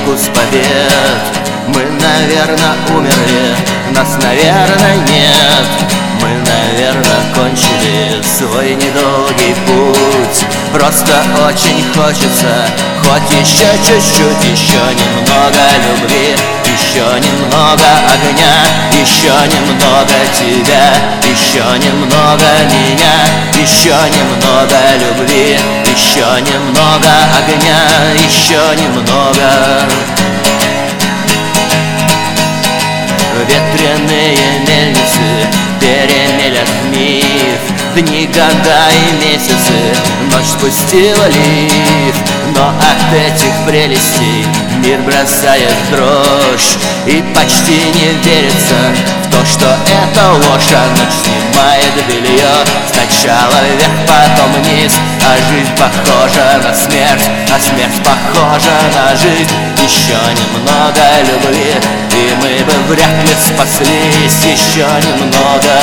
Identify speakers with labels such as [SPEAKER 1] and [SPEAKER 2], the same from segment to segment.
[SPEAKER 1] вкус побед. Мы, наверное, умерли, нас, наверное, нет. Мы, наверное, кончили свой недолгий путь. Просто очень хочется хоть еще чуть-чуть, еще немного любви, еще немного огня, еще немного тебя, еще немного меня, еще немного любви, еще немного огня, еще немного. Ветряные мельницы перемелят миф, дни, года и месяцы, ночь спустила лифт. Но от этих прелестей мир бросает дрожь, и почти не верится в то, что это ложь. А ночь снимает белье, сначала вверх, потом вниз. А жизнь похожа на смерть, а смерть похожа на жизнь. Еще немного любви, и мы бы вряд ли спаслись. Еще немного.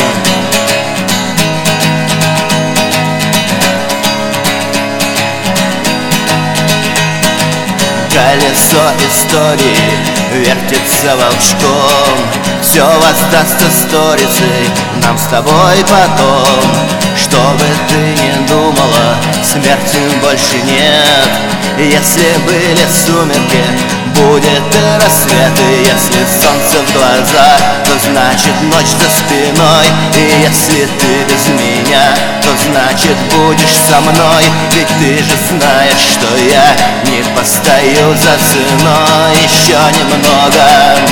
[SPEAKER 1] Колесо истории вертится волчком, все воздастся сторицей нам с тобой потом. Что бы ты ни думала, смерти больше нет. Если были сумерки, будет и рассвет. И если солнце в глазах, то значит ночь за спиной. И если ты без меня, то значит будешь со мной. Ведь ты же знаешь, что я не постою за ценой. Еще немного,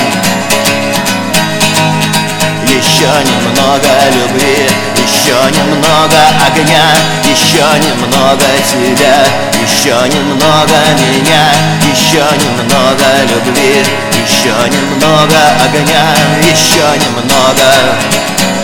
[SPEAKER 1] еще немного любви, еще немного огня, еще немного тебя, еще немного меня, еще немного любви, еще немного огня, еще немного.